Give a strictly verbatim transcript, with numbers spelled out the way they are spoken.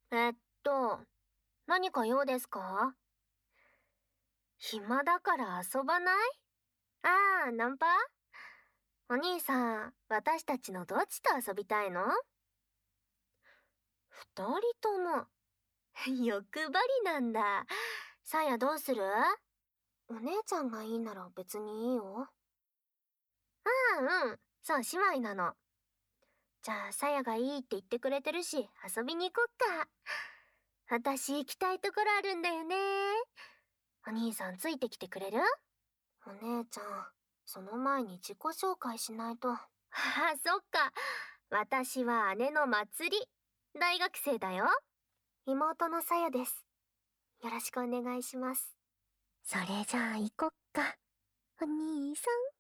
えっと、何か用ですか？暇だから遊ばない？ああ、ナンパ？お兄さん、私たちのどっちと遊びたいの？二人とも。欲張りなんだ。さやどうする？お姉ちゃんがいいなら別にいいよ。ああ、うん。そう、姉妹なの。じゃあ、さやがいいって言ってくれてるし、遊びに行こっか。私行きたいところあるんだよね。お兄さんついてきてくれる？お姉ちゃん、その前に自己紹介しないと。ああ、そっか。私は姉のまつり。大学生だよ。妹のさやです。よろしくお願いします。それじゃあ行こっか。お兄さん。